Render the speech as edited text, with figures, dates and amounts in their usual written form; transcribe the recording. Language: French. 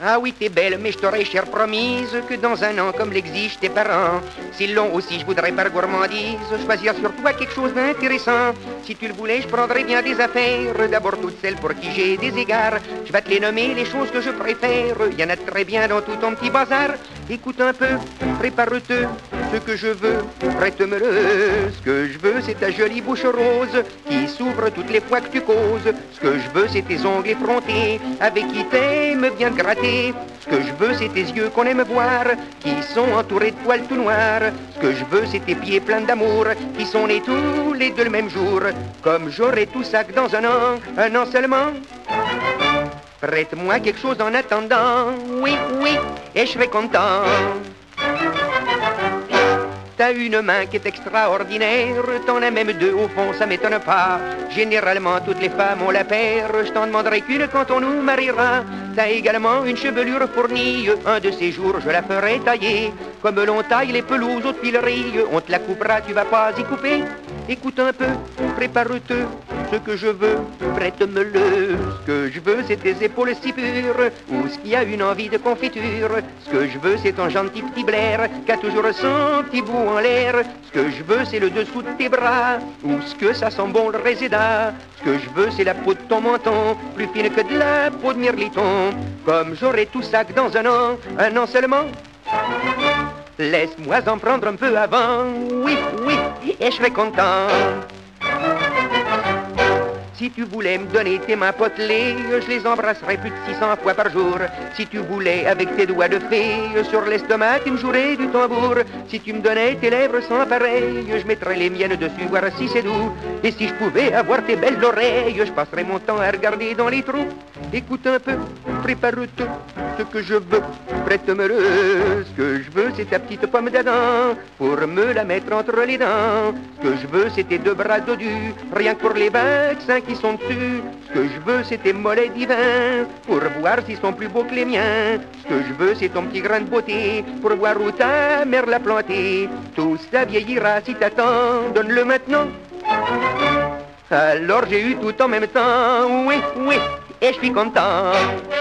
Ah oui, t'es belle, mais je t'aurais chère promise que dans un an, comme l'exigent tes parents, si long aussi je voudrais par gourmandise choisir sur toi quelque chose d'intéressant. Si tu le voulais, je prendrais bien des affaires, d'abord toutes celles pour qui j'ai des égards. Je vais te les nommer, les choses que je préfère, il y en a très bien dans tout ton petit bazar. Écoute un peu, prépare-te, ce que je veux, prête-me-le. Ce que je veux, c'est ta jolie bouche rose qui s'ouvre toutes les fois que tu causes. Ce que je veux, c'est tes ongles effrontés avec qui t'aimes bien te gratter. Ce que je veux, c'est tes yeux qu'on aime voir qui sont entourés de poils tout noirs. Ce que je veux, c'est tes pieds pleins d'amour qui sont nés tous les deux le même jour. Comme j'aurai tout ça que dans un an seulement. Prête-moi quelque chose en attendant, oui, oui, et je serai content. T'as une main qui est extraordinaire, t'en as même deux au fond, ça m'étonne pas. Généralement toutes les femmes ont la paire, je t'en demanderai qu'une quand on nous mariera. T'as également une chevelure fournie, un de ces jours je la ferai tailler. Comme l'on taille les pelouses aux tuileries, on te la coupera, tu vas pas y couper. Écoute un peu, prépare-te, ce que je veux, prête-me-le. Ce que je veux, c'est tes épaules si pures, ou ce qui a une envie de confiture. Ce que je veux, c'est ton gentil petit Blair, qui a toujours son petit bout en l'air. Ce que je veux, c'est le dessous de tes bras, ou ce que ça sent bon le réséda. Ce que je veux, c'est la peau de ton menton, plus fine que de la peau de mirliton. Comme j'aurai tout ça que dans un an seulement. Laisse-moi en prendre un peu avant, oui, oui, et je serai content. Si tu voulais me donner tes mains potelées, je les embrasserais plus de 600 fois par jour. Si tu voulais, avec tes doigts de fée, sur l'estomac, tu me jouerais du tambour. Si tu me donnais tes lèvres sans pareil, je mettrais les miennes dessus, voir si c'est doux. Et si je pouvais avoir tes belles oreilles, je passerais mon temps à regarder dans les trous. Écoute un peu, prépare-te, ce que je veux, prête-me-le. Ce que je veux, c'est ta petite pomme d'Adam, pour me la mettre entre les dents. Ce que je veux, c'est tes deux bras dodus, rien que pour les vaccins qui sont dessus. Ce que je veux, c'est tes mollets divins, pour voir s'ils sont plus beaux que les miens. Ce que je veux, c'est ton petit grain de beauté, pour voir où ta mère l'a planté. Tout ça vieillira si t'attends, donne-le maintenant. Alors j'ai eu tout en même temps, oui, oui, et je suis content.